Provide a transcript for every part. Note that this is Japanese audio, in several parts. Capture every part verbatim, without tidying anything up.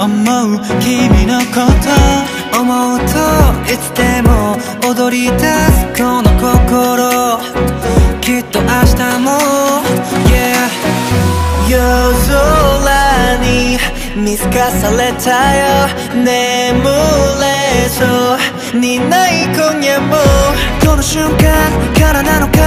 思う君のこと思うといつでも踊り出すこの心きっと明日も Yeah 夜空に見透かされたよ眠れそうにない今夜もこの瞬間からなのか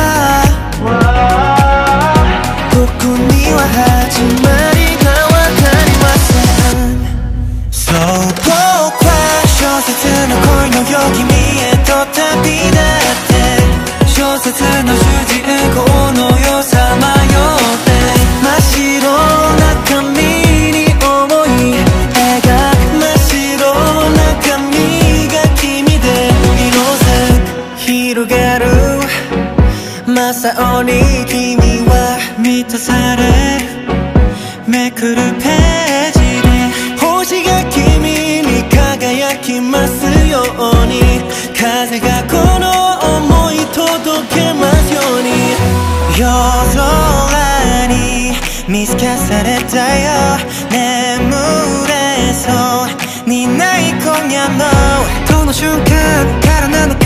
僕には始まりがわかりません So 僕は小説の恋のよう君へと旅立って小説の主人公のよさまよって真っ白な紙に思い描く真っ白な紙が君で色づく広がる真っ青に君は満たされめくるページで星が君に輝きますように風がこの想い届けますように夜空に見透かされたよ眠れそうにない今夜のこの瞬間からなのか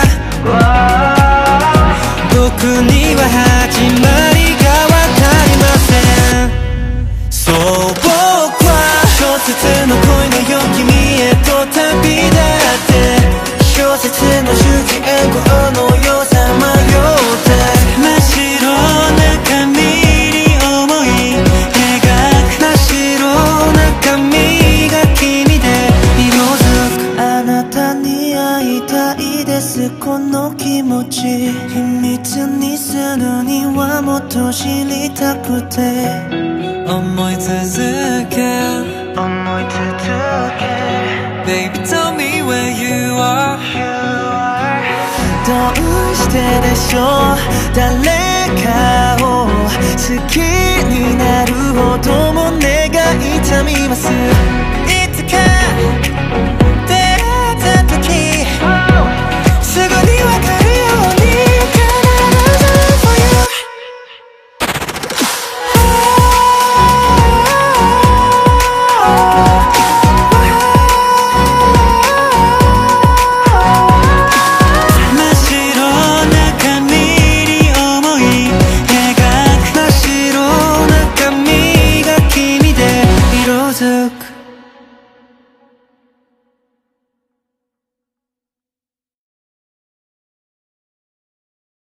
僕には始まりがわかりませんそう僕は小説の恋のよう君へと旅立って小説の主人公のよさまよって真っ白な紙に思い描く真っ白な紙が君で色づくあなたに会いたいですこの気持ち秘密にするにはもっと知りたくて思い続け思い続け Baby tell me where you are どうしてでしょう誰かを好きになるほども願い痛みます